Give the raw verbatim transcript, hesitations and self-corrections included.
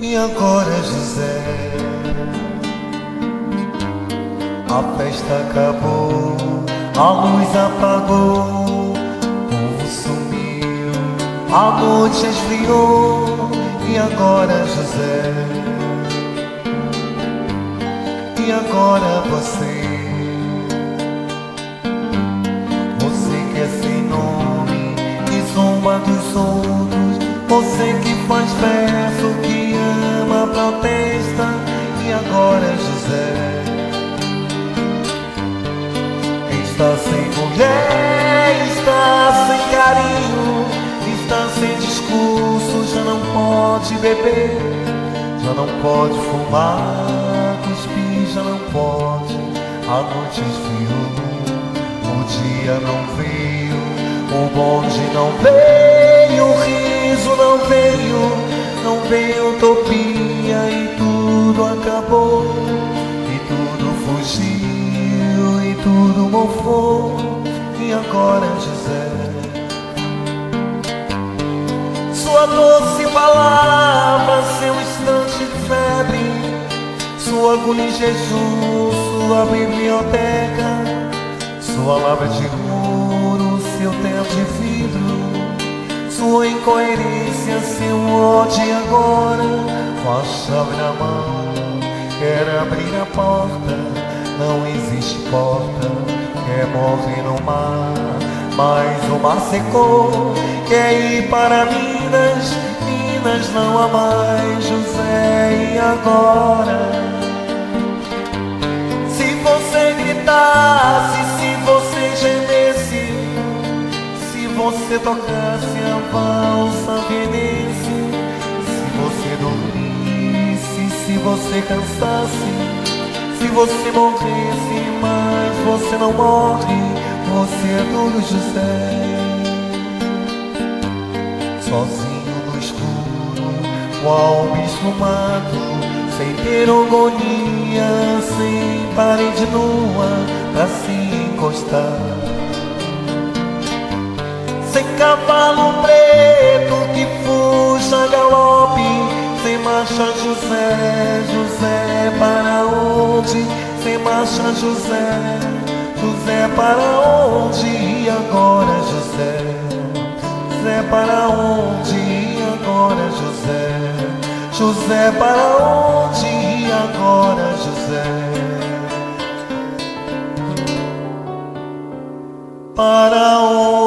E agora, José, a festa acabou, a luz apagou, o povo sumiu, a noite esfriou. E agora, José, e agora você, você que é sem nome, que zomba dos outros, você que faz verso, que ama, protesta. E agora, José, está sem mulher, está sem carinho, está sem discurso, já não pode beber, já não pode fumar, cuspir, já não pode. A noite esfriou, o dia não veio, o bonde não veio, o riso não veio, não veio utopia e tudo acabou, e tudo fugiu, e tudo mofou. E agora, José, sua doce palavra, seu instante de febre, sua agonia em jejum, sua biblioteca, sua lavra de ouro, seu teto de vidro, sua incoerência, seu ódio. E agora, com a chave na mão, quer abrir a porta, não existe porta, quer morrer no mar, mas o mar secou, quer ir para Minas, Minas não há mais José. E agora, se você gritasse, se você gemesse, se você tocasse a valsa vienense, se você dormisse, se você cansasse, se você morresse, mas você não morre, você é duro, José. Sozinho no escuro, qual bicho mato, sem ter agonia, sem parede nua pra se encostar, sem cavalo preto que fuja a galope, sem marcha, José, José para onde? Sem marcha, José, José para onde? E agora, José, José para onde? E agora, José, José para onde? E agora, José, para onde?